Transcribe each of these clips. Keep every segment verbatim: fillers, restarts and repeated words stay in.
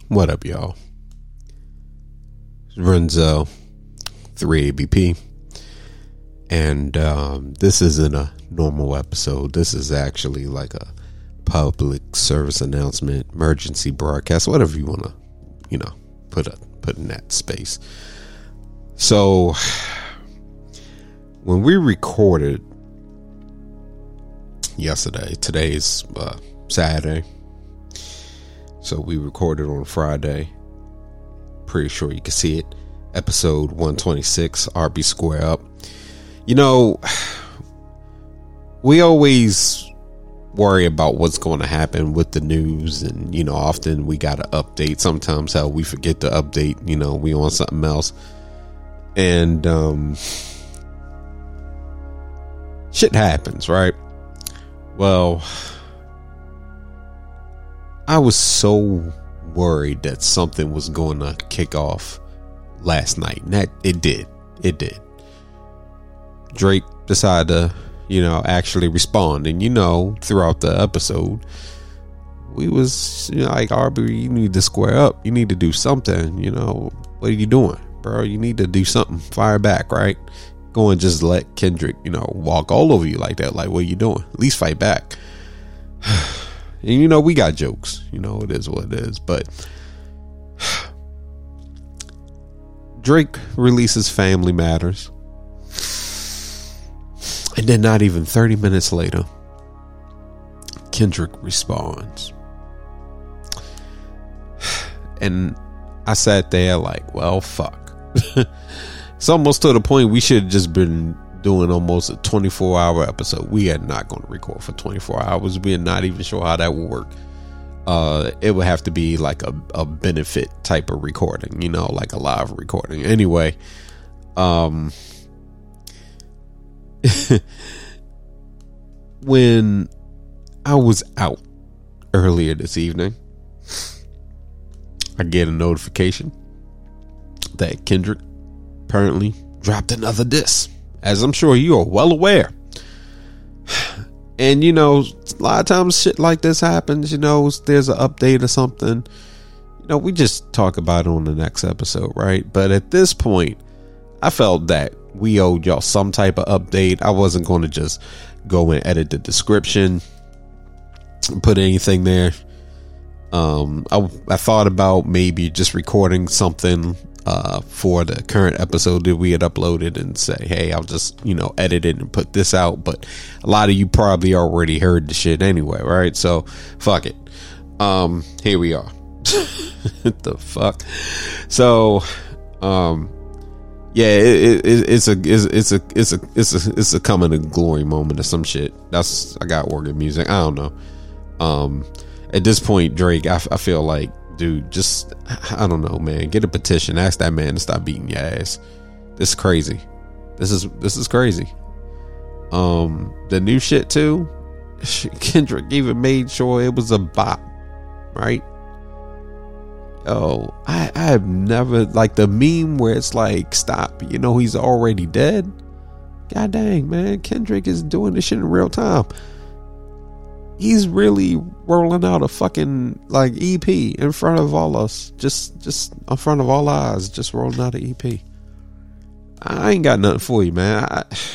What up, y'all? Renzo, three A B P, and um, this isn't a normal episode. This is actually like a public service announcement, emergency broadcast, whatever you want to, you know, put a put in that space. So, when we recorded yesterday, today's uh, Saturday. So we recorded on Friday. Pretty sure you can see it. Episode one twenty-six, R B Square Up. You know, we always worry about what's going to happen with the news. And, you know, often we got to update. Sometimes hell, we forget to update. You know, we on something else. And um, shit happens, right? Well, I was so worried that something was going to kick off last night. And that it did. It did. Drake decided to, you know, actually respond. And, you know, throughout the episode, we was, you know, like, R B, you need to square up. You need to do something. You know, what are you doing, bro? You need to do something. Fire back, right? Go and just let Kendrick, you know, walk all over you like that. Like, what are you doing? At least fight back. And, you know, we got jokes. You know, it is what it is. But Drake releases Family Matters. And then not even thirty minutes later, Kendrick responds. And I sat there like, well, fuck. It's almost to the point we should have just been doing almost a twenty-four hour episode. We are not going to record for twenty-four hours. We are not even sure how that will work. Uh, it would have to be like a, a benefit type of recording, you know, like a live recording. Anyway, um, when I was out earlier this evening, I get a notification that Kendrick apparently dropped another diss, as I'm sure you are well aware. And, you know, a lot of times shit like this happens. You know, there's an update or something. You know, we just talk about it on the next episode, right? But at this point, I felt that we owed y'all some type of update. I wasn't going to just go and edit the description, put anything there. Um, I, I thought about maybe just recording something uh, for the current episode that we had uploaded and say, hey, I'll just, you know, edit it and put this out. But a lot of you probably already heard the shit anyway, right? So fuck it. Um, here we are. What the fuck? So, um, yeah, it, it, it's a it's, it's a it's a it's a it's a coming to glory moment or some shit. That's I got organ music. I don't know. Um, at this point, Drake, I, I feel like, dude, just I don't know, man. Get a petition. Ask that man to stop beating your ass. This is crazy. This is this is crazy. Um, the new shit too. Kendrick even made sure it was a bop, right? Oh, I, I have never, like the meme where it's like, stop, you know, he's already dead. God dang, man. Kendrick is doing this shit in real time. He's really rolling out a fucking like E P in front of all us. Just, just in front of all eyes, just rolling out an E P. I ain't got nothing for you, man.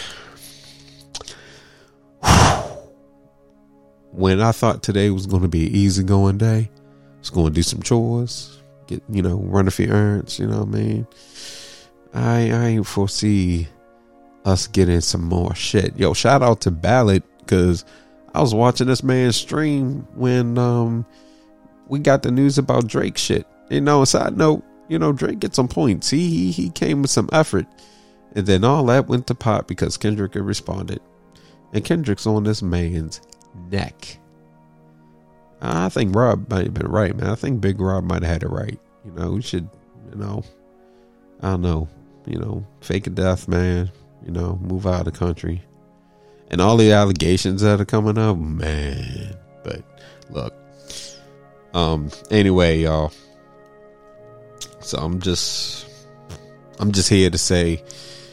I, when I thought today was going to be an easygoing day, I was going to do some chores. Get, you know, run a few errands, you know what I mean? I I ain't foresee us getting some more shit. Yo, shout out to Ballad, because I was watching this man stream when um we got the news about Drake shit. You know, side note, you know, Drake get some points. He he he came with some effort. And then all that went to pot because Kendrick had responded. And Kendrick's on this man's neck. I think Rob might have been right, man. I think Big Rob might have had it right. You know, we should, you know, I don't know, you know, fake a death, man. You know, move out of the country. And all the allegations that are coming up, man. But look, um, anyway, y'all. So I'm just, I'm just here to say,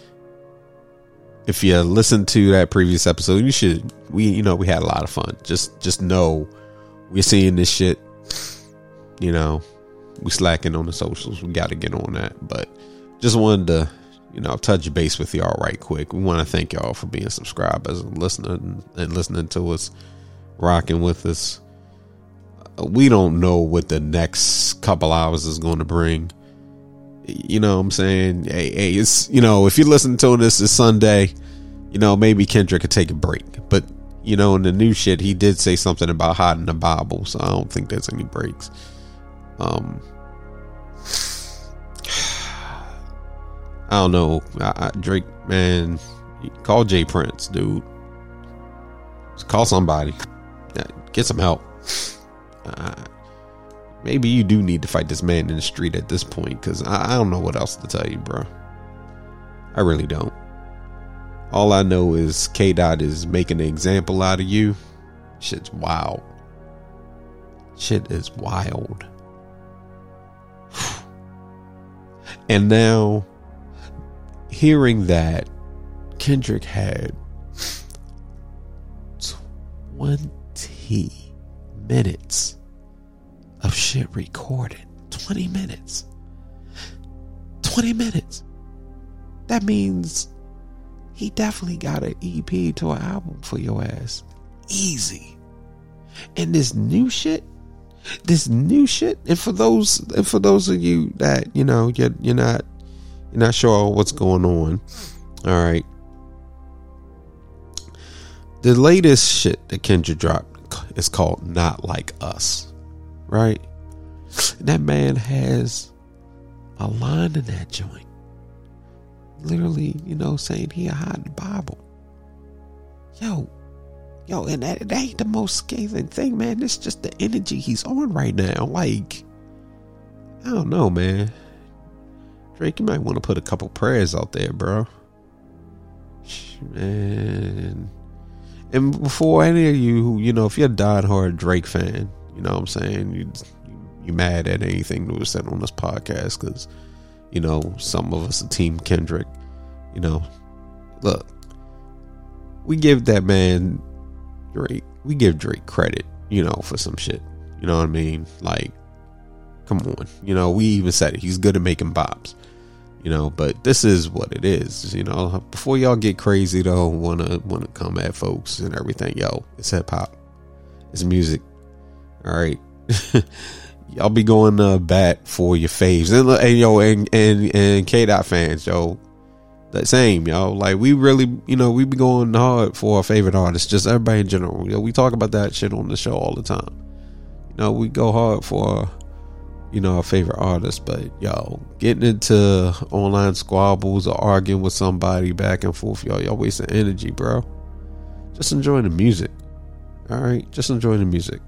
if you listen to that previous episode, you should, we, you know, we had a lot of fun. Just, just know we're seeing this shit, you know, we slacking on the socials. We got to get on that. But just wanted to, you know, touch base with y'all right quick. We want to thank y'all for being subscribers and listening and listening to us, rocking with us. We don't know what the next couple hours is going to bring. You know what I'm saying? Hey, hey, it's, you know, if you're listening to this, it's Sunday, you know, maybe Kendrick could take a break. But, you know, in the new shit, he did say something about hiding the Bible. So I don't think there's any breaks. Um, I don't know. I, I, Drake, man, call Jay Prince, dude. Just call somebody. Get some help. Uh, maybe you do need to fight this man in the street at this point, because I, I don't know what else to tell you, bro. I really don't. All I know is K-Dot is making an example out of you. Shit's wild. Shit is wild. And now, hearing that Kendrick had twenty minutes of shit recorded. twenty minutes. twenty minutes. That means he definitely got an E P to an album for your ass. Easy. And this new shit, this new shit, and for those and for those of you that, you know, you're, you're not you're not sure what's going on. All right. The latest shit that Kendrick dropped is called Not Like Us. Right? That man has a line in that joint. Literally, you know, saying he hide the Bible. Yo, yo, and that, that ain't the most scathing thing, man. It's just the energy he's on right now. Like, I don't know, man. Drake, you might want to put a couple prayers out there, bro. Man. And before any of you, you know, if you're a diehard Drake fan, you know what I'm saying? You, you mad at anything that was said on this podcast because, you know, some of us are Team Kendrick. You know, look, we give that man Drake, we give Drake credit, you know, for some shit. You know what I mean? Like, come on. You know, we even said it. He's good at making bops. You know, but this is what it is. You know, before y'all get crazy though, wanna wanna come at folks and everything. Yo, it's hip hop. It's music. All right. Y'all be going uh, bat for your faves. And, and yo, and and, and K-Dot fans, yo, the same, yo. Like, we really, you know, we be going hard for our favorite artists. Just everybody in general. You know, we talk about that shit on the show all the time. You know, we go hard for, you know, our favorite artists. But, yo, getting into online squabbles or arguing with somebody back and forth, y'all, y'all wasting energy, bro. Just enjoy the music. All right? Just enjoy the music.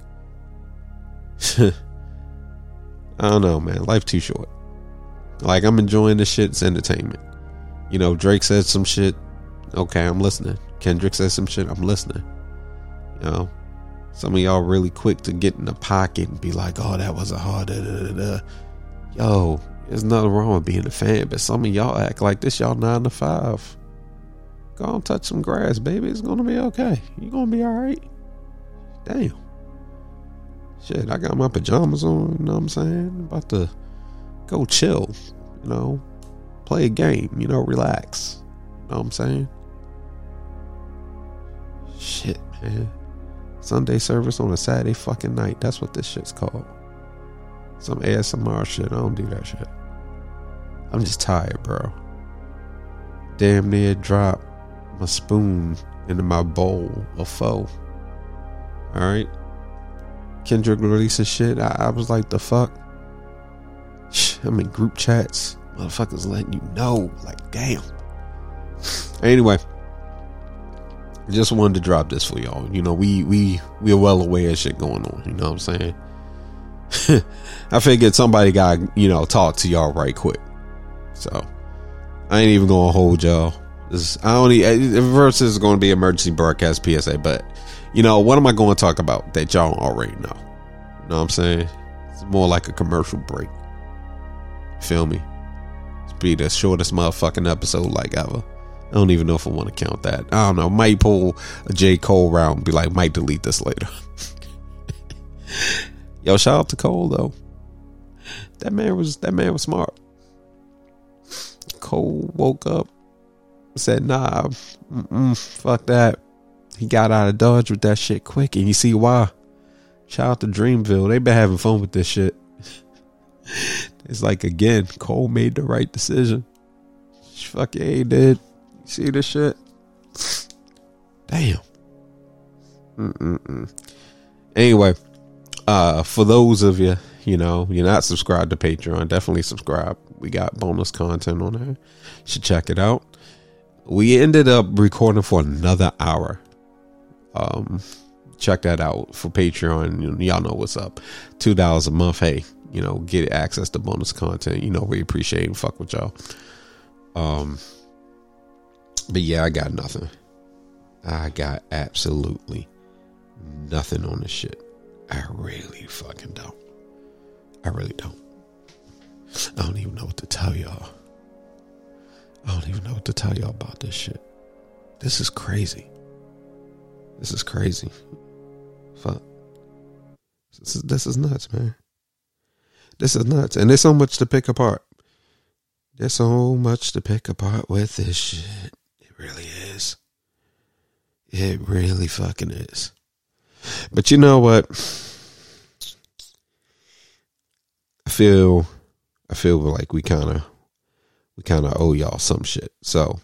I don't know, man. Life too short. Like, I'm enjoying this shit. It's entertainment. You know, Drake said some shit. Okay, I'm listening. Kendrick said some shit. I'm listening. You know, some of y'all really quick to get in the pocket and be like, oh, that was a hard da, da, da, da. Yo, there's nothing wrong with being a fan, but some of y'all act like this y'all nine to five. Go on, touch some grass, baby. It's gonna be okay. You gonna be all right. Damn. Shit, I got my pajamas on, you know what I'm saying? About to go chill, you know, play a game, you know, relax. You know what I'm saying? Shit, man. Sunday service on a Saturday fucking night. That's what this shit's called. Some A S M R shit. I don't do that shit. I'm just tired, bro. Damn near dropped my spoon into my bowl of pho. Alright? Kendrick releasing shit. I, I was like, the fuck? I'm in group chats. Motherfuckers letting you know. Like, damn. Anyway. Just wanted to drop this for y'all. You know, we we we are well aware of shit going on. You know what I'm saying? I figured somebody got, you know, talk to y'all right quick. So I ain't even gonna hold y'all. This, I only first is going to be emergency broadcast P S A, but you know, what am I going to talk about that y'all already know? You know what I'm saying? It's more like a commercial break. Feel me? It's be the shortest motherfucking episode like ever. I don't even know if I want to count that. I don't know. Might pull a J. Cole round and be like, might delete this later. Yo, shout out to Cole though. that man was that man was smart. Cole woke up, said, "Nah, mm-mm, fuck that." He got out of Dodge with that shit quick, and you see why. Shout out to Dreamville. They been having fun with this shit. It's like, again, Cole made the right decision. Fuck yeah, he did. You see this shit? Damn. Mm-mm-mm. Anyway, uh, for those of you, you know, you're not subscribed to Patreon, definitely subscribe. We got bonus content on there. You should check it out. We ended up recording for another hour. Um, check that out for Patreon. Y'all know what's up. Two dollars a month. Hey, you know, get access to bonus content. You know, we appreciate and fuck with y'all. Um, but yeah, I got nothing. I got absolutely nothing on this shit. I really fucking don't. I really don't. I don't even know what to tell y'all. I don't even know what to tell y'all about this shit. This is crazy. This is crazy. Fuck. This is, this is nuts, man. This is nuts. And there's so much to pick apart. There's so much to pick apart with this shit. It really is. It really fucking is. But you know what? I feel I feel like we kind of we kind of owe y'all some shit. So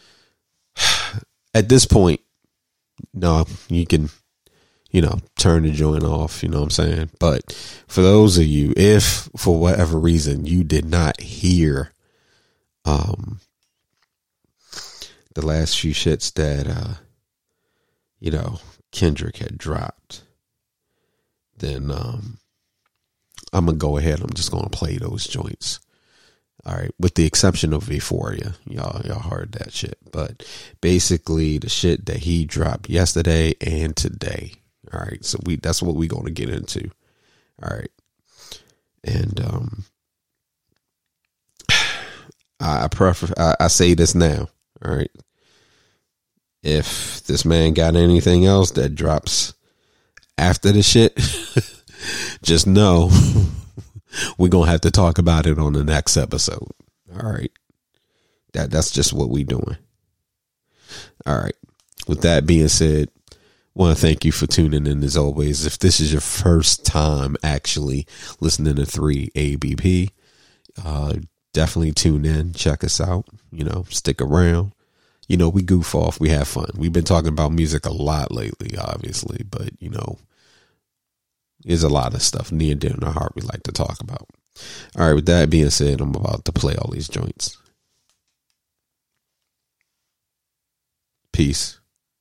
at this point, no, you can, you know, turn the joint off, you know what I'm saying? But for those of you, if for whatever reason you did not hear um the last few shits that uh you know Kendrick had dropped, then um I'm gonna go ahead. I'm just gonna play those joints. All right, with the exception of Euphoria, y'all y'all heard that shit. But basically, the shit that he dropped yesterday and today. All right, so we that's what we're gonna get into. All right, and um, I, I prefer I, I say this now. All right, if this man got anything else that drops after the shit, just know we're gonna have to talk about it on the next episode. All right, that that's just what we doing. All right, with that being said, want to thank you for tuning in as always. If this is your first time actually listening to three A B P, uh definitely tune in, check us out, you know, stick around. You know, we goof off, we have fun. We've been talking about music a lot lately, obviously, but you know, there's a lot of stuff near and dear in our heart we like to talk about. All right, with that being said, I'm about to play all these joints. Peace.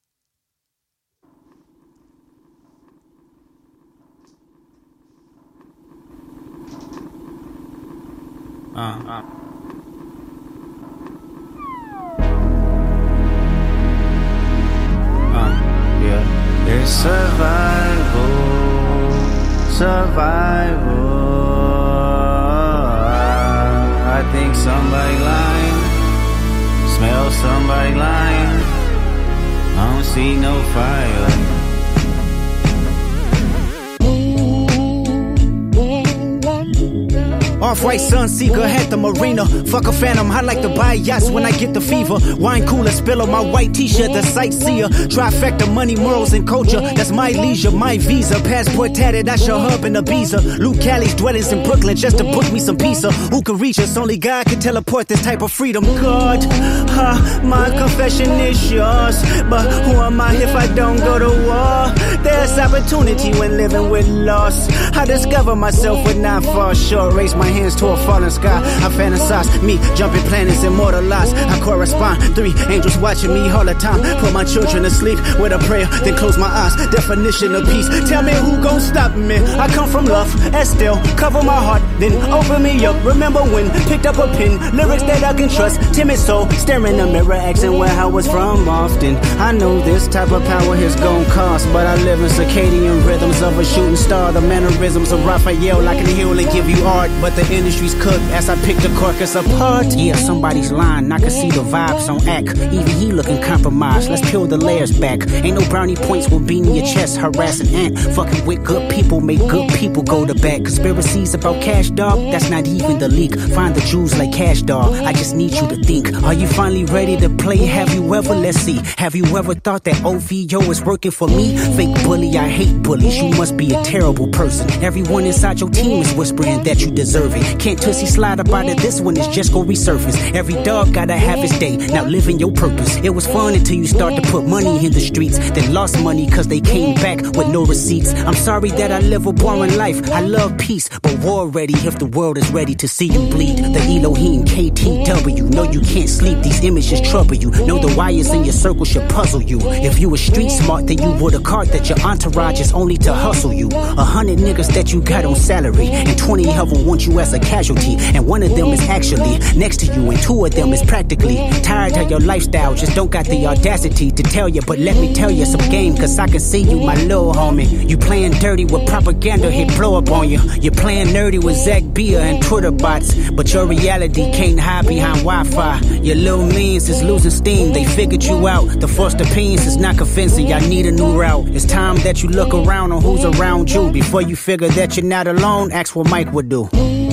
Uh, uh. Uh, yeah. It's survival, survival. I, I think somebody lying, smell somebody lying. I don't see no fire. Off-white Sunseeker, had the marina. Fuck a phantom, I like to buy yachts when I get the fever. Wine cooler, spill on my white t-shirt, the sightseer. Trifecta, money, morals, and culture. That's my leisure, my visa. Passport tatted, I show hub in Ibiza. Luke Callie's dwellings in Brooklyn just to book me some pizza. Who can reach us? Only God can teleport this type of freedom. God, huh, my confession is yours. But who am I if I don't go to war? There's opportunity when living with loss. I discover myself would not fall short. Raise my hands to a falling sky. I fantasize me jumping planets, immortalized. I correspond. Three angels watching me all the time. Put my children to sleep with a prayer, then close my eyes. Definition of peace. Tell me who gon' stop me? I come from love, and still cover my heart, then open me up. Remember when picked up a pen, lyrics that I can trust. Timid soul, staring in the mirror, asking where I was from often. I know this type of power is gon' cost, but I live in circadian rhythms of a shooting star. The mannerisms of Raphael, I can heal and give you art, but the the industry's cooked as I pick the carcass apart. Yeah, somebody's lying, I can see the vibes on act. Even he looking compromised, let's peel the layers back. Ain't no brownie points with beating your chest, harassing ant. Fucking with good people, make good people go to bed. Conspiracies about cash, dog, that's not even the leak. Find the jewels like cash, dog, I just need you to think. Are you finally ready to play? Have you ever, let's see, have you ever thought that O V O is working for me? Fake bully, I hate bullies, you must be a terrible person. Everyone inside your team is whispering that you deserve it. Can't tussy slide up out of this one, it's just gonna resurface. Every dog gotta have his day, now living your purpose. It was fun until you start to put money in the streets, then lost money cause they came back with no receipts. I'm sorry that I live a boring life, I love peace, but war ready if the world is ready to see you bleed. The Elohim K T W, know you can't sleep, these images trouble you. Know the wires in your circle should puzzle you. If you were street smart, then you would have caught that your entourage is only to hustle you. A hundred niggas that you got on salary, and twenty of them want you as a casualty, and one of them is actually next to you, and two of them is practically tired of your lifestyle, just don't got the audacity to tell you. But let me tell you some game, cause I can see you, my little homie. You playing dirty with propaganda, hit blow up on you. You're playing nerdy with Zach Bia and Twitter bots, but your reality can't hide behind Wi-Fi. Your little means is losing steam, they figured you out. The first opinions is not convincing, y'all need a new route. It's time that you look around on who's around you. Before you figure that you're not alone, ask what Mike would do.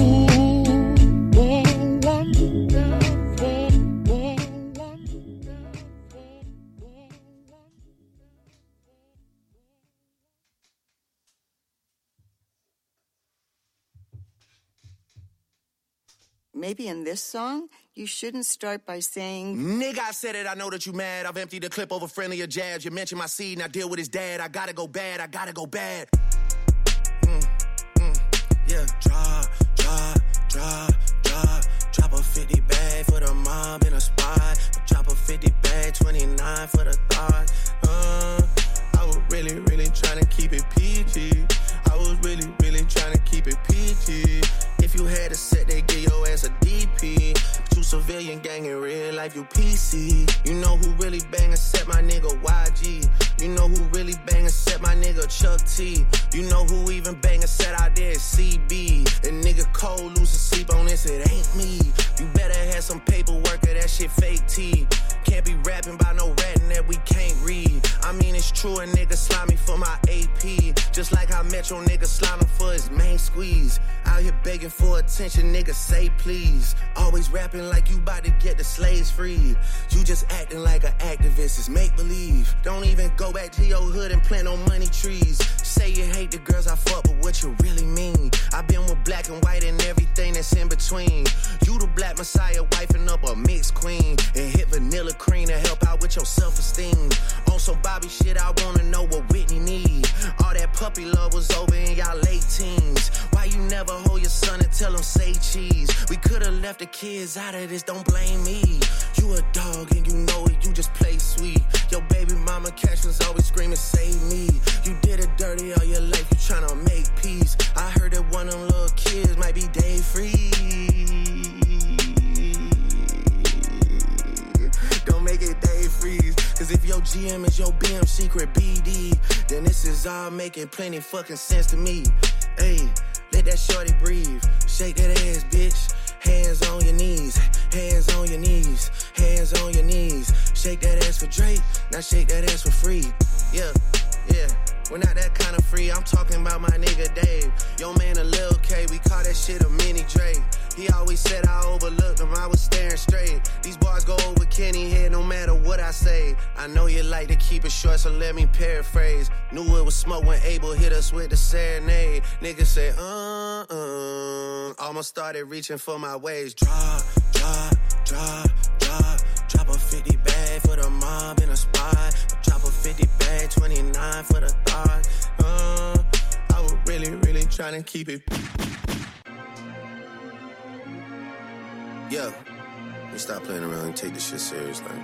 Maybe in this song, you shouldn't start by saying, nigga, I said it, I know that you mad. I've emptied the clip over friendlier jabs. You mentioned my seed, now deal with his dad. I gotta go bad, I gotta go bad. Mm, mm, yeah, drop, drop, drop, drop. Drop a fifty bag for the mob in a spot. Drop a fifty bag, twenty-nine for the thought. Uh, I was really, really trying to keep it P G. I was really, really trying to keep it P G. If you had a set, they give your ass a D P. But you civilian gang in real life, you P C. You know who really bang and set my nigga Y G. You know who really bang and set my nigga Chuck T. You know who even bang and set out there is C B. And nigga Cole losing sleep on this, it ain't me. You better have some paperwork or that shit fake T. Can't be rapping by no ratting that we can't read. I mean it's true, a nigga slimy for my A P. Just like how Metro nigga slimy for his main squeeze. Out here begging for attention, nigga say please. Always rapping like you bout to get the slaves freed. You just acting like an activist, it's make believe. Don't even go back to your hood and plant no money trees. Say you hate the girls I fuck, but what you really mean? I've been with black and white and everything that's in between. You the black messiah, wifing up a mixed queen. And hit vanilla cream to help out with your self-esteem. On some Bobby shit, I wanna know what Whitney need. All that puppy love was over in y'all late teens. Why you never hold your son and tell him say cheese? We could've left the kids out of this, don't blame me. You a dog and you know it, you just play sweet. Your baby mama catch was always screaming, save me. You did it dirty all your life, you tryna make peace. I heard that one of them little kids might be day free. Don't make it day freeze. Cause if your G M is your B M secret B D, then this is all making plenty fucking sense to me. Hey, let that shorty breathe. Shake that ass, bitch. Hands on your knees. Hands on your knees. Hands on your knees. Shake that ass for Drake. Now shake that ass for free. Yeah, yeah. We're not that kind of free. I'm talking about my nigga Dave. Yo man a Lil K. We call that shit a mini Drake. He always said I overlooked him, I was staring straight. These bars go over Kenny head no matter what I say. I know you like to keep it short, so let me paraphrase. Knew it was smoke when Abel hit us with the serenade. Niggas say, uh-uh. Almost started reaching for my waist. Drop, drop, drop, drop. Drop a fifty bag for the mob in a spot. Drop a fifty bag, twenty-nine for the thought. Uh, I was really, really trying to keep it. Yeah, we stop playing around and take this shit serious, like.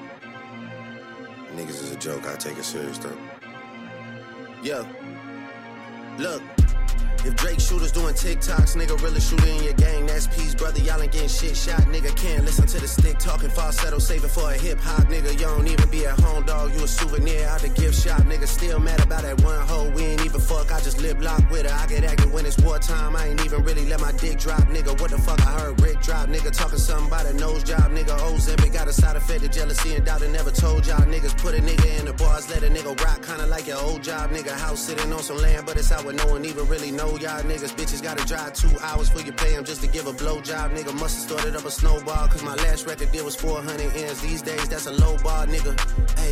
Niggas is a joke, I take it serious, though. Yeah, look. If Drake shooters doing TikToks, nigga really shooting in your gang. That's peace, brother. Y'all ain't getting shit shot. Nigga can't listen to the stick talking falsetto, saving for a hip hop. Nigga, you don't even be at home, dog. You a souvenir out the gift shop. Nigga still mad about that one hoe. We ain't even fuck. I just lip lock with her. I get active when it's wartime. I ain't even really let my dick drop. Nigga, what the fuck I heard Rick drop? Nigga talking something about a nose job. Nigga, Ozempic got a side effect of jealousy and doubt. I never told y'all niggas put a nigga in the bars, let a nigga rock, kinda like your old job. Nigga house sitting on some land, but it's out where no one even really know y'all niggas. Bitches gotta drive two hours for you pay them just to give a blowjob. Nigga must have started up a snowball, cause my last record deal was four hundred ends. These days that's a low bar, nigga. Hey,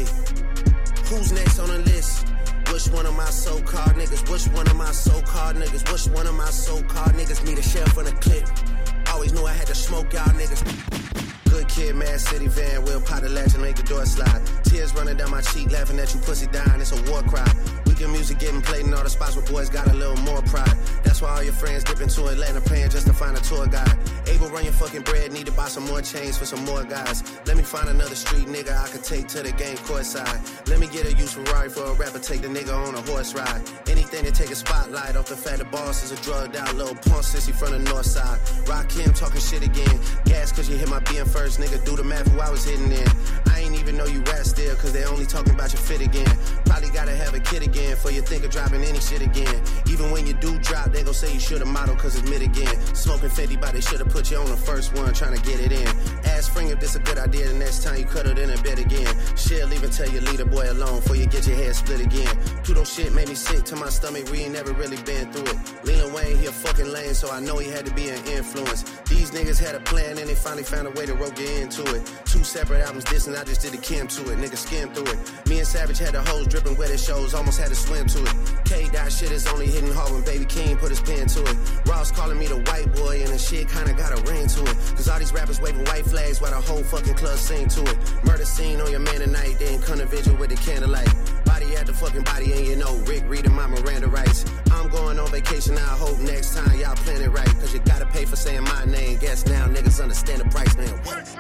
who's next on the list? Which one of my so-called niggas? Which one of my so-called niggas? Which one of my so-called niggas need a sheriff on the clip? Always knew I had to smoke y'all niggas. Good kid, Mad City van, we'll pot the latch and make the door slide. Tears running down my cheek, laughing at you pussy dying, it's a war cry. Weekend music getting played in all the spots where boys got a little more pride. That's why all your friends dip into Atlanta paying just to find a tour guide. Able run your fucking bread, need to buy some more chains for some more guys. Let me find another street nigga I could take to the game courtside. Let me get a used Ferrari for a rapper, take the nigga on a horse ride. Anything to take a spotlight off the fact the boss is a drugged out little punk sissy from the north side. Rock him talking shit again. Gas cause you hit my B M first, nigga do the math who I was hitting in. I ain't even know you rap still cause they only talking about your fit again. Probably gotta have a kid again for you think of dropping any shit again. Even when you do drop, they gon' say you should've modeled cause it's mid again. Smoking fifty, but they should've put you on the first one trying to get it in. Ask Spring if this a good idea the next time you cuddle in a bed again. Shit, leave and tell your leader boy alone before you get your head split again. Pluto shit made me sick to my stomach, we ain't never really been through it. Lil Wayne, he a fucking lame, so I know he had to be an influence. These niggas had a plan and they finally found a way to rope you into it. Two separate albums dissing, I just did a Kim to it. Nigga skim through it. Me and Savage had the hoes dripping wet at shows, almost had to swim to it. K-Dot shit is only hitting hard when Baby King put his pen to it. Ross calling me the white boy and the shit kinda got a ring to it. Cause all these rappers waving white flags while the whole fucking club sing to it. Murder scene on your man tonight, then come to vigil with the candlelight. Body at the fucking body and you know Rick reading my Miranda rights. I'm going on vacation, I hope next time y'all plan it right. Cause you gotta pay for saying my name. Guess now niggas understand the price, man. What?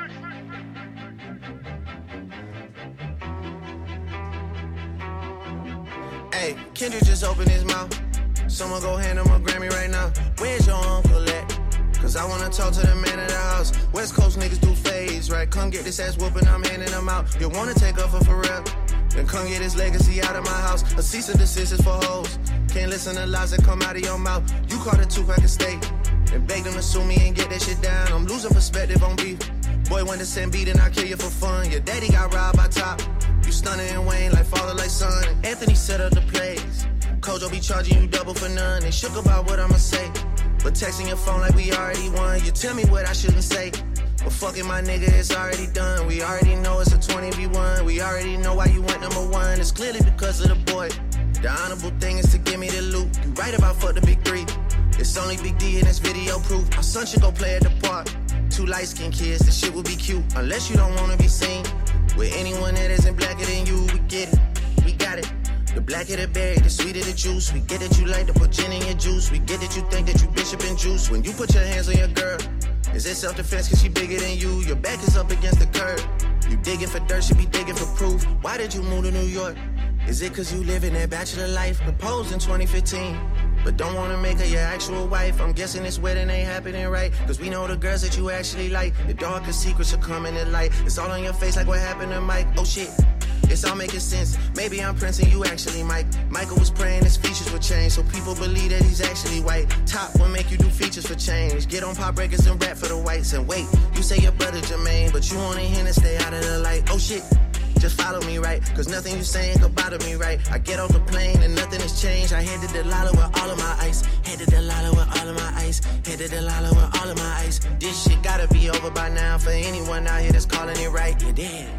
Hey, Kendrick just opened his mouth. Someone go hand him a Grammy right now. Where's your uncle at? Cause I wanna talk to the man of the house. West Coast niggas do phase, right? Come get this ass whooping, I'm handing them out. You wanna take off for real? Then come get his legacy out of my house. A cease and desist is for hoes. Can't listen to lies that come out of your mouth. You caught a two-pack of steak and begged them to sue me and get that shit down. I'm losing perspective on beef. Boy, when the same beat and I kill you for fun. Your daddy got robbed by Top. You stunning and Wayne like father, like son. Anthony set up the plays. Kojo be charging you double for none. They shook about what I'ma say. But texting your phone like we already won. You tell me what I shouldn't say. But fucking my nigga, it's already done. We already know it's a twenty v one. We already know why you went number one. It's clearly because of the boy. The honorable thing is to give me the loot. You right about fuck the big three. It's only Big D and it's video proof. My son should go play at the park. Two light-skinned kids, the shit would be cute. Unless you don't wanna be seen with anyone that isn't blacker than you. We get it, we got it. The blacker the berry, the sweeter the juice. We get that you like to put gin in your juice. We get that you think that you bishop and juice. When you put your hands on your girl, is it self-defense cause she bigger than you? Your back is up against the curb. You digging for dirt, she be digging for proof. Why did you move to New York? Is it cause you live in that bachelor life? Proposed in twenty fifteen, but don't wanna make her your actual wife. I'm guessing this wedding ain't happening right, cause we know the girls that you actually like. The darkest secrets are coming to light. It's all on your face like what happened to Mike. Oh shit, it's all making sense. Maybe I'm Prince and you actually Mike. Michael was praying his features would change, so people believe that he's actually white. Top will make you do features for change. Get on pop breakers and rap for the whites. And wait, you say your brother Jermaine, but you only here to stay out of the light. Oh shit, just follow me right, cause nothing you saying could bother me right. I get off the plane and nothing has changed. I headed to Delilah with all of my ice. Headed to Delilah with all of my ice. Headed to Delilah with all of my ice. This shit gotta be over by now for anyone out here that's calling it right. You're dead.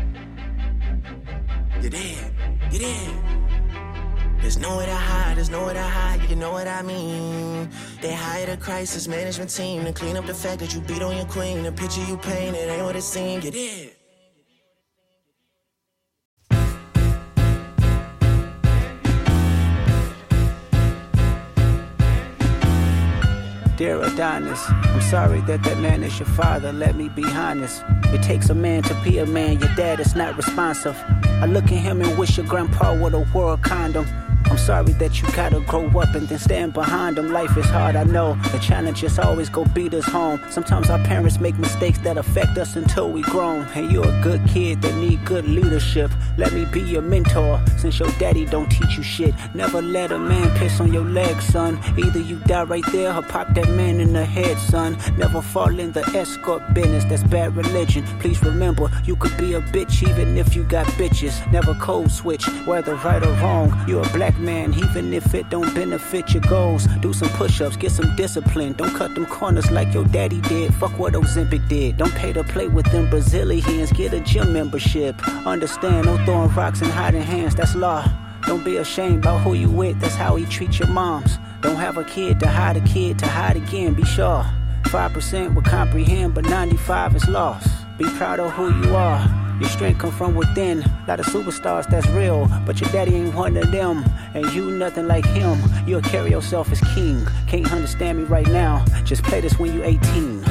You're dead. You're dead. There's nowhere to hide, there's nowhere to hide, you know what I mean. They hired a crisis management team to clean up the fact that you beat on your queen. The picture you paint, it ain't what it seemed. You're dead. Dear Adonis, I'm sorry that that man is your father, let me be honest. It takes a man to be a man, your dad is not responsive. I look at him and wish your grandpa would a world condom. I'm sorry that you gotta grow up and then stand behind them. Life is hard, I know. The challenges always go beat us home. Sometimes our parents make mistakes that affect us until we grown. And you're a good kid that need good leadership. Let me be your mentor, since your daddy don't teach you shit. Never let a man piss on your leg, son. Either you die right there or pop that man in the head, son. Never fall in the escort business, that's bad religion. Please remember, you could be a bitch even if you got bitches. Never code switch, whether right or wrong. You're a black man, even if it don't benefit your goals. Do some push-ups, get some discipline. Don't cut them corners like your daddy did. Fuck what Ozempic did. Don't pay to play with them Brazilians. Get a gym membership. Understand, no throwing rocks and hiding hands, that's law. Don't be ashamed about who you with, that's how he treats your moms. Don't have a kid to hide a kid to hide again, be sure. five percent will comprehend, but ninety-five is lost. Be proud of who you are. Your strength come from within. A lot of superstars, that's real, but your daddy ain't one of them. And you nothing like him. You'll carry yourself as king. Can't understand me right now, just play this when you eighteen.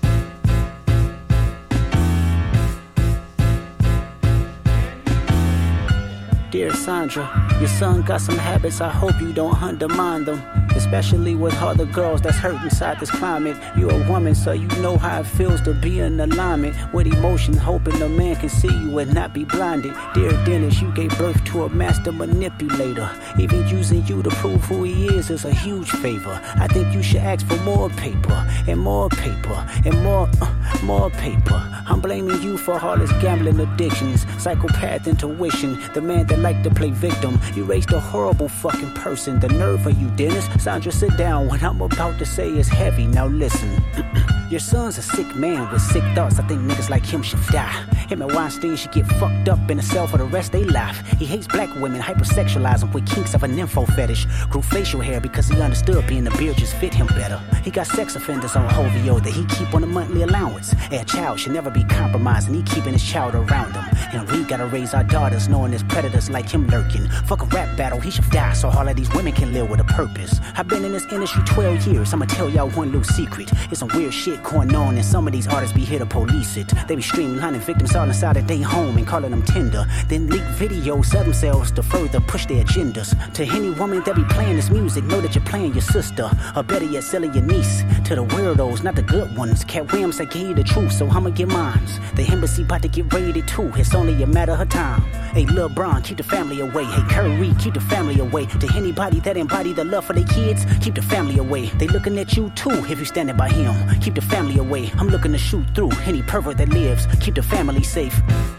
Dear Sandra, your son got some habits, I hope you don't undermine them. Especially with all the girls that's hurt inside this climate. You're a woman, so you know how it feels to be in alignment with emotion, hoping a man can see you and not be blinded. Dear Dennis, you gave birth to a master manipulator. Even using you to prove who he is is a huge favor. I think you should ask for more paper, and more paper, and more, uh, more paper. I'm blaming you for all his gambling addictions, psychopath intuition, the man that liked to play victim. You raised a horrible fucking person. The nerve of you, Dennis. Sandra, sit down. What I'm about to say is heavy. Now listen. Your son's a sick man with sick thoughts. I think niggas like him should die. Him and Weinstein should get fucked up in a cell for the rest of their life. He hates black women, hypersexualize them with kinks of an info fetish. Grew facial hair because he understood being a beard just fit him better. He got sex offenders on O V O that he keep on a monthly allowance. A child should never be compromised, and he keeping his child around him. And we gotta raise our daughters knowing there's predators like him lurking. Fuck a rap battle, he should die so all of these women can live with a purpose. I've been in this industry twelve years, I'ma tell y'all one little secret. It's some weird shit going on, and some of these artists be here to police it. They be streamlining victims all inside of their home and calling them tender. Then leak videos of themselves to further push their agendas. To any woman that be playing this music, know that you're playing your sister, or better yet, selling your niece. To the weirdos, not the good ones. Cat Williams, I gave you the truth, so I'ma get mines. The embassy about to get raided too, it's only a matter of time. Hey, Lil Bron, keep the family away. Hey, Curry, keep the family away. To anybody that embody the love for their kids, keep the family away. They looking at you too if you standing by him. Keep the family away. I'm looking to shoot through any pervert that lives. Keep the family safe.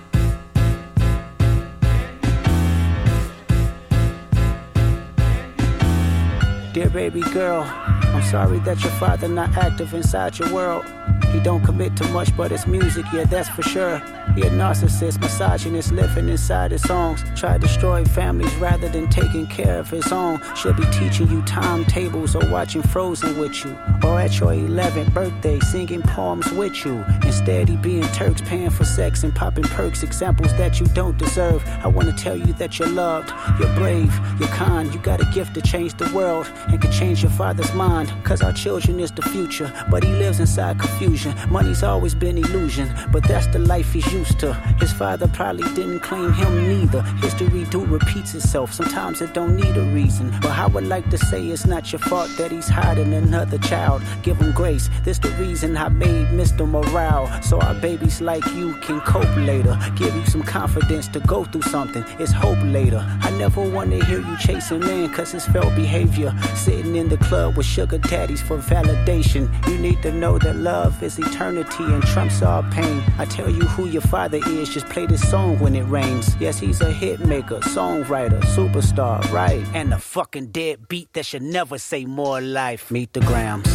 Dear baby girl, I'm sorry that your father not active inside your world. He don't commit to much but it's music, yeah, that's for sure. He a narcissist, misogynist, living inside his songs. Try to destroy families rather than taking care of his own. Should be teaching you timetables or watching Frozen with you. Or at your eleventh birthday singing poems with you. Instead he being Turks paying for sex and popping perks, examples that you don't deserve. I want to tell you that you're loved, you're brave, you're kind. You got a gift to change the world and can change your father's mind. Cause our children is the future, but he lives inside confusion. Money's always been illusion, but that's the life he's used to. His father probably didn't claim him neither. History do repeats itself, sometimes it don't need a reason. But I would like to say it's not your fault that he's hiding another child. Give him grace, this the reason I made Mister Morale, so our babies like you can cope later. Give you some confidence to go through something, it's hope later. I never want to hear you chasing man cause it's felt behavior. Sitting in the club with sugar daddies for validation. You need to know that love is eternity and trumps all pain. I tell you who your father is, just play this song when it rains. Yes, he's a hit maker, songwriter, superstar, right? And a fucking dead beat that should never say more life. Meet the Grams.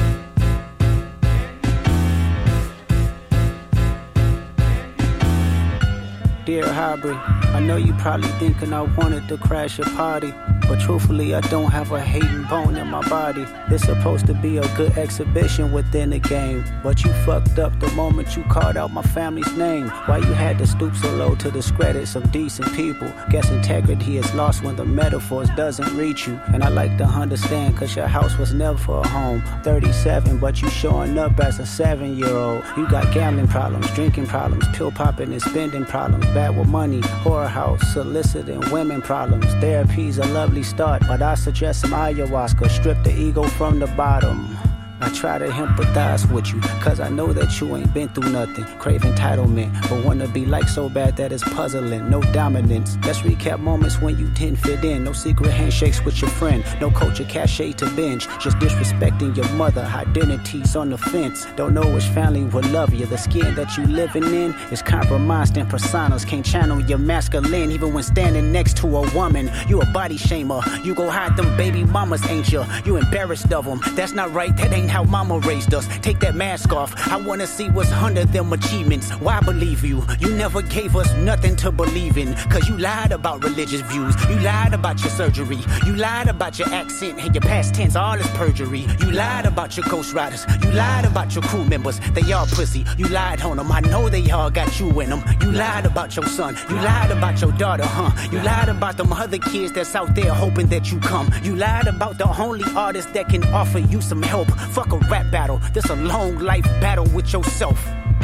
Dear Hybrid, I know you probably thinking I wanted to crash your party, but truthfully I don't have a hating bone in my body. It's supposed to be a good exhibition within the game, but you fucked up the moment you called out my family's name. Why you had to stoop so low to discredit some decent people? Guess integrity is lost when the metaphors doesn't reach you. And I like to understand cause your house was never a home. thirty-seven but you showing up as a seven year old. You got gambling problems, drinking problems, pill popping and spending problems, bad with money, whorehouse, soliciting women problems. Therapy's a lovely slowly start, but I suggest some ayahuasca. Strip the ego from the bottom. I try to empathize with you, cause I know that you ain't been through nothing. Crave entitlement, but wanna be like so bad that it's puzzling. No dominance. Let's recap moments when you didn't fit in. No secret handshakes with your friend. No culture cachet to binge. Just disrespecting your mother. Identities on the fence. Don't know which family will love you. The skin that you living in is compromised in personas. Can't channel your masculine even when standing next to a woman. You a body shamer. You go hide them baby mamas, ain't you? You embarrassed of them. That's not right. That ain't how mama raised us. Take that mask off. I wanna see what's under them achievements. Why believe you? You never gave us nothing to believe in. Cause you lied about religious views. You lied about your surgery. You lied about your accent and your past tense. All is perjury. You lied about your ghost riders. You lied about your crew members. They all pussy. You lied on them. I know they all got you in them. You lied about your son. You lied about your daughter, huh? You lied about them other kids that's out there hoping that you come. You lied about the only artist that can offer you some help. Fuck a rap battle. This a long life battle with yourself.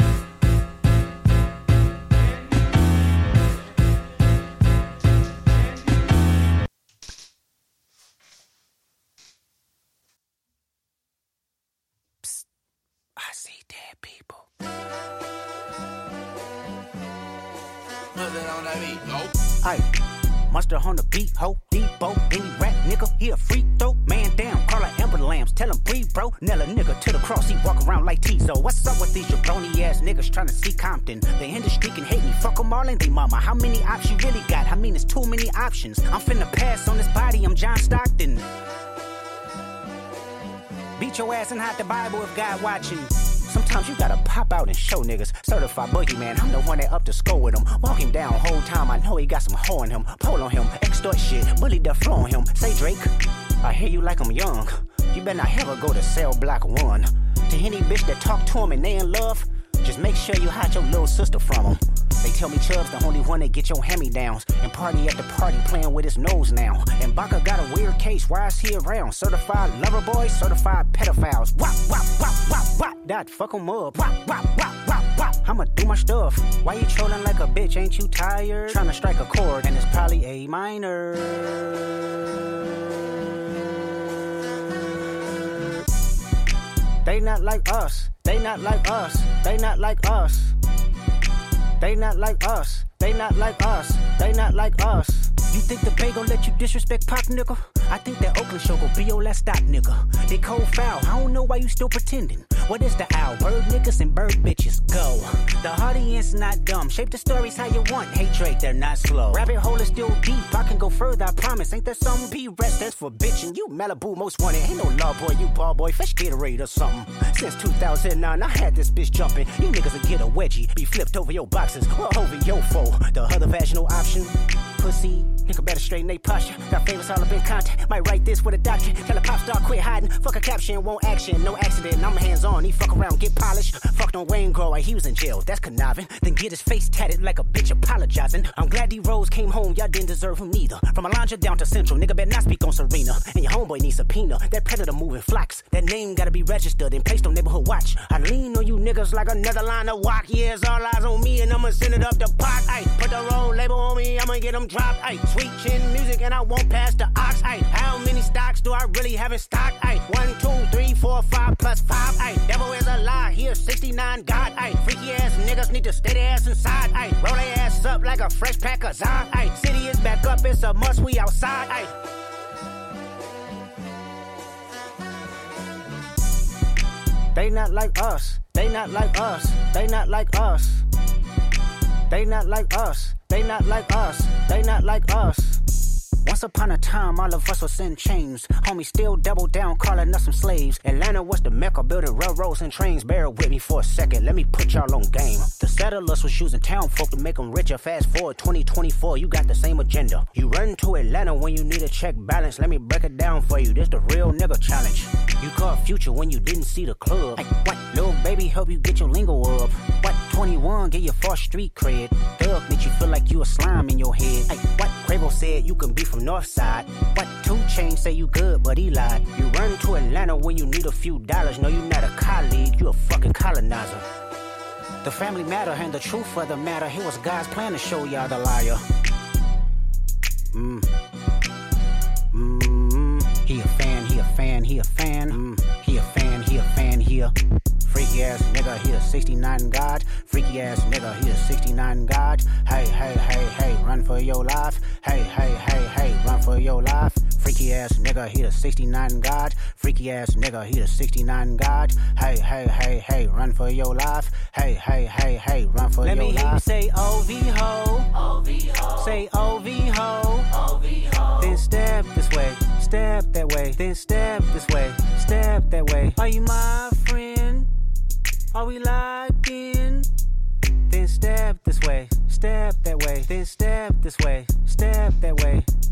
Psst. I see dead people. Aye. Mustard on the beat, ho, Debo, any rap nigga, he a free throw, man down, call her Amber Lambs, tell him breathe, bro, nail a nigga to the cross, he walk around like Tizo. What's up with these jabroni ass niggas trying to see Compton? The industry can hate me, fuck them all and they mama. How many options you really got? I mean, it's too many options. I'm finna pass on this body, I'm John Stockton. Beat your ass and hide the Bible if God watching. Sometimes you gotta pop out and show niggas. Certified boogeyman, I'm the one that up to score with him. Walk him down whole time, I know he got some hoe in him. Pole on him, extort shit, bully the flow on him. Say Drake, I hear you like I'm young. You better not ever go to cell block one. To any bitch that talk to him and they in love, just make sure you hide your little sister from him. They tell me Chubb's the only one that get your hand-me-downs. And party at the party playing with his nose now. And Baka got a weird case, why is he around? Certified lover boys, certified pedophiles. Wop, wop, wop, wop, wop. That fuck him up. Wop, wop, wop, wop, wop. I'ma do my stuff. Why you trolling like a bitch, ain't you tired? Trying to strike a chord, and it's probably A minor. They not like us. They not like us. They not like us. They not like us. They not like us. They not like us. You think the Bay gon' let you disrespect Pop, nigga? I think that Oakland show gon' be your last stop, nigga. They cold foul, I don't know why you still pretending. What is the owl? Bird niggas and bird bitches, go. The audience not dumb, shape the stories how you want. Hey Drake, they're not slow. Rabbit hole is still deep, I can go further, I promise. Ain't there something P-Rest that's for bitchin'? You Malibu most wanted, ain't no law boy, you ball boy, fresh Gatorade or something. Since two thousand nine, I had this bitch jumping. You niggas will get a wedgie, be flipped over your boxes, or over your foe. The other vaginal option, pussy. Nigga better straighten they posture. Got favorites all up in contact. Might write this with a doctor. Tell a pop star quit hiding. Fuck a caption, won't action. No accident. I'm hands on. He fuck around, get polished. Fucked on Wayne Grower. He was in jail. That's conniving. Then get his face tatted like a bitch apologizing. I'm glad D-Rose came home. Y'all didn't deserve him neither. From Alondra down to Central. Nigga better not speak on Serena. And your homeboy needs subpoena. That predator moving flocks. That name gotta be registered and placed on neighborhood watch. I lean on you niggas like another line of walk. Yeah, it's all eyes on me and I'ma send it up the pot. Ay, put the wrong label on me. I'ma get them dropped. Ay, sweet chin music and I won't pass the ox. Ay, how many stocks do I really have in stock? Ay, one, two, three, four, five plus five. Ay, devil is a lie. Here's sixty-nine God. Ay, freaky ass niggas need to stay their ass inside. Ay, roll their ass up like a fresh pack of Zod. Ay, city is back up. It's a must. We outside. Ay. They not like us. They not like us. They not like us. They not like us. They not like us. They not like us. Once upon a time, all of us was in chains. Homie still double down, calling us some slaves. Atlanta was the mecca, building railroads and trains. Bear with me for a second, let me put y'all on game. The settlers was using town folk to make them richer. Fast forward twenty twenty-four, you got the same agenda. You run to Atlanta when you need a check balance. Let me break it down for you, this the real nigga challenge. You caught Future when you didn't see the club. Hey, what? Lil' baby help you get your lingo up. What? twenty-one, get your false street cred. Thug make you feel like you a slime in your head. Hey, what? Quavo said you can be from Northside. What? two Chainz say you good, but he lied. You run to Atlanta when you need a few dollars. No, you not a colleague, you a fucking colonizer. The family matter and the truth of the matter. It was God's plan to show y'all the liar. Mm. He a fan, he a fan, he a fan. Mm. He a fan, he a fan, he a freaky ass nigga, he a sixty-nine God. Freaky ass nigga, he a sixty-nine God. Hey, hey, hey, hey, run for your life. Hey, hey, hey, hey, run for your life. Freaky ass nigga, he a sixty-nine God. Freaky ass nigga, he a sixty-nine God. Hey, hey, hey, hey, run for your life. Hey, hey, hey, hey, run for Let your life. me hear you say O V ho. O V ho. Say O V ho. O V ho. Then step this way, step that way. Then step this way, step that way. Are you my friend? Are we locked in? Then step this way, step that way. Then step this way, step that way.